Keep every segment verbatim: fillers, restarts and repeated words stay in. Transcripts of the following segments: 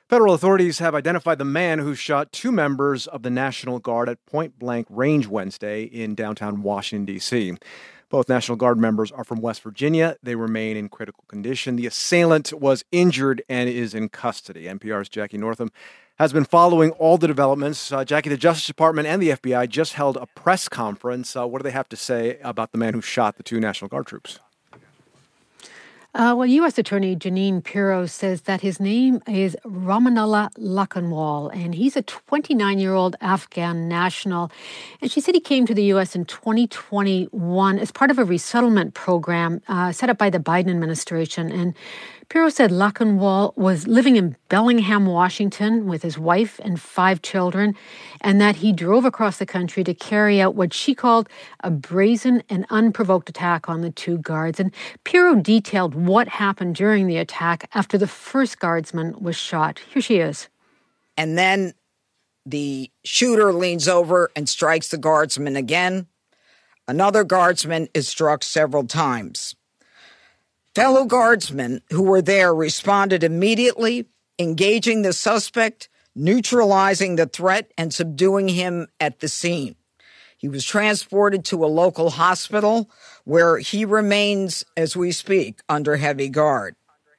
Federal authorities have identified the man who shot two members of the National Guard at point-blank range Wednesday in downtown Washington, D C. Both National Guard members are from West Virginia. They remain in critical condition. The assailant was injured and is in custody. N P R's Jackie Northam has been following all the developments. Uh, Jackie, the Justice Department and the F B I just held a press conference. Uh, what do they have to say about the man who shot the two National Guard troops? Uh, well, U S. Attorney Jeanine Pirro says that his name is Rahmanullah Lakhanwal, and he's a twenty-nine-year-old Afghan national. And she said he came to the U S in twenty twenty-one as part of a resettlement program uh, set up by the Biden administration. And Pirro said Lakhanwal was living in Bellingham, Washington, with his wife and five children, and that he drove across the country to carry out what she called a brazen and unprovoked attack on the two guards. And Pirro detailed what happened during the attack after the first guardsman was shot. Here she is. And then the shooter leans over and strikes the guardsman again. Another guardsman is struck several times. Fellow guardsmen who were there responded immediately, engaging the suspect, neutralizing the threat, and subduing him at the scene. He was transported to a local hospital where he remains, as we speak, under heavy guard.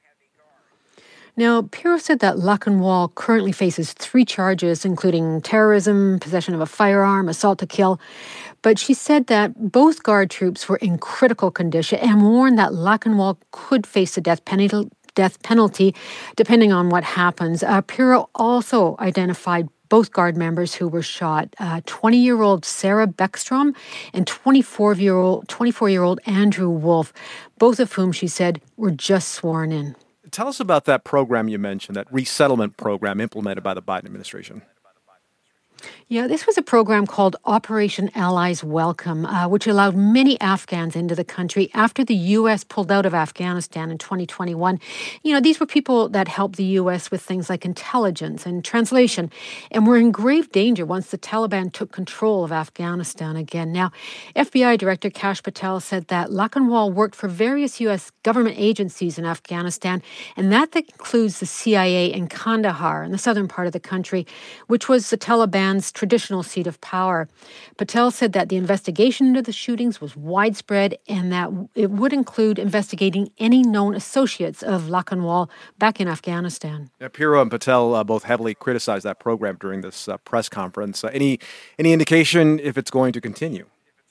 Now, Pirro said that Lakhanwal currently faces three charges, including terrorism, possession of a firearm, assault to kill. But she said that both guard troops were in critical condition and warned that Lakhanwal could face the death penalty, death penalty depending on what happens. Uh, Pirro also identified both guard members who were shot, uh, twenty-year-old Sarah Beckstrom and twenty-four-year-old twenty-four-year-old Andrew Wolf, both of whom, she said, were just sworn in. Tell us about that program you mentioned, that resettlement program implemented by the Biden administration. Yeah, this was a program called Operation Allies Welcome, uh, which allowed many Afghans into the country after the U S pulled out of Afghanistan in twenty twenty-one. You know, these were people that helped the U S with things like intelligence and translation and were in grave danger once the Taliban took control of Afghanistan again. Now, F B I Director Kash Patel said that Lakhanwal worked for various U S government agencies in Afghanistan, and that includes the C I A in Kandahar, in the southern part of the country, which was the Taliban's traditional seat of power. Patel said that the investigation into the shootings was widespread and that it would include investigating any known associates of Lakhanwal back in Afghanistan. Yeah, Pirro and Patel uh, both heavily criticized that program during this uh, press conference. Uh, any any indication if it's going to continue?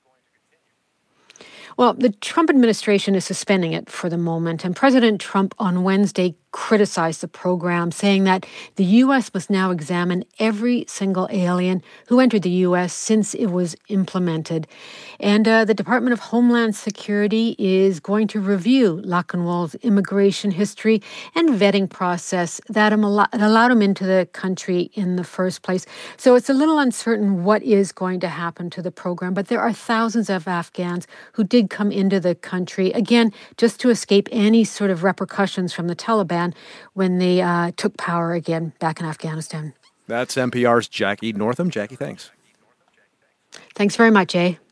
Well, the Trump administration is suspending it for the moment, and President Trump on Wednesday criticized the program, saying that the U S must now examine every single alien who entered the U S since it was implemented. And uh, the Department of Homeland Security is going to review Lakhanwal's immigration history and vetting process that allowed him into the country in the first place. So it's a little uncertain what is going to happen to the program, but there are thousands of Afghans who did come into the country, again, just to escape any sort of repercussions from the Taliban when they uh, took power again back in Afghanistan. That's N P R's Jackie Northam. Jackie, thanks. Thanks very much, Jay.